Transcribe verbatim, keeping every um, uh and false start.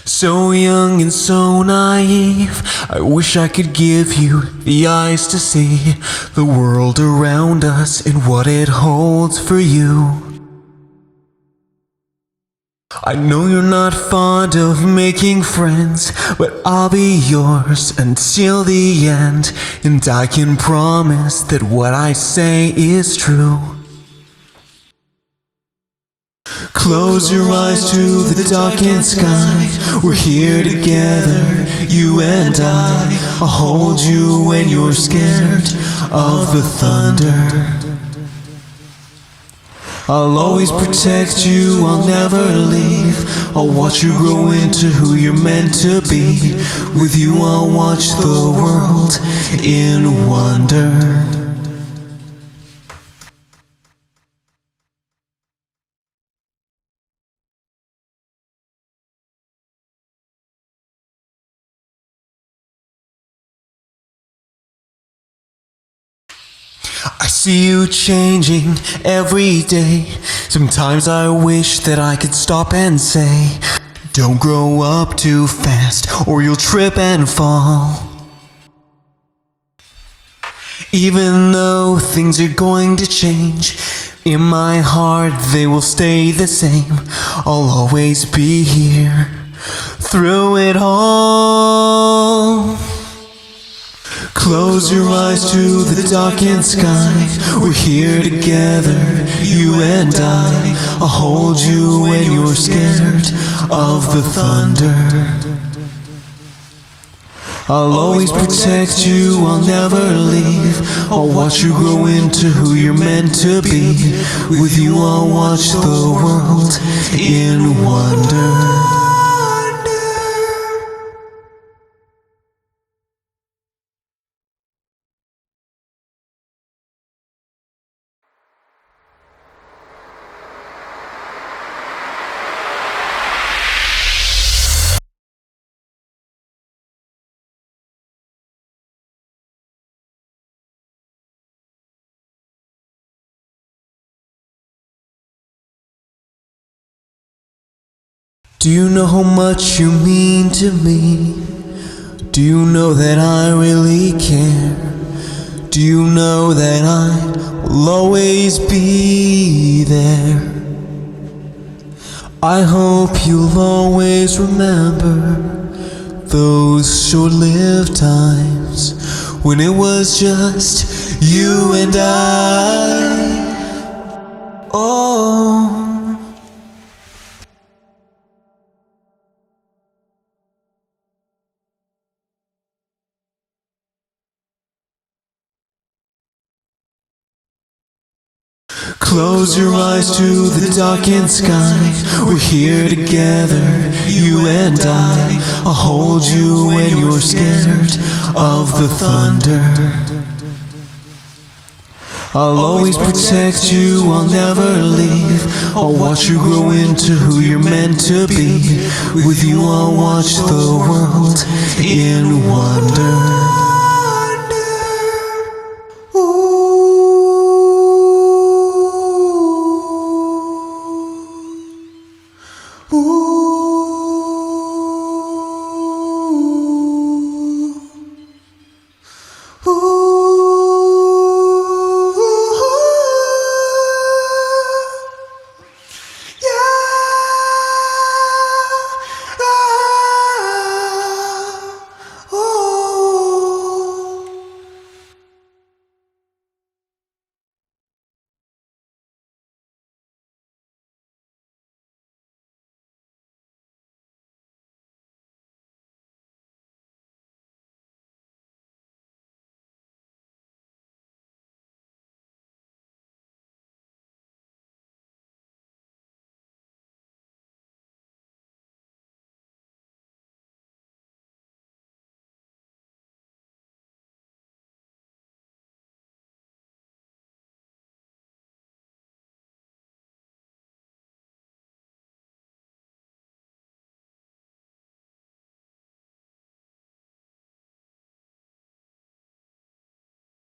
So young and so naive, I wish I could give you the eyes to see the world around us and what it holds for you. I know you're not fond of making friends, but I'll be yours until the end, and I can promise that what I say is true. Close your eyes to the darkened sky. We're here together, you and I. I'll hold you when you're scared of the thunder. I'll always protect you, I'll never leave. I'll watch you grow into who you're meant to be. With you I'll watch the world in wonder. I see you changing every day. Sometimes I wish that I could stop and say, don't grow up too fast or you'll trip and fall. Even though things are going to change, in my heart they will stay the same. I'll always be here through it all. Close your eyes to the darkened sky. We're here together, you and I. I'll hold you when you're scared of the thunder. I'll always protect you, I'll never leave. I'll watch you grow into who you're meant to be. With you I'll watch the world in wonder. Do you know how much you mean to me? Do you know that I really care? Do you know that I will always be there? I hope you'll always remember those short-lived times when it was just you and I. Oh, close your eyes to the darkened sky. We're here together, you and I. I'll hold you when you're scared of the thunder. I'll always protect you, I'll never leave. I'll watch you grow into who you're meant to be. With you I'll watch the world in wonder.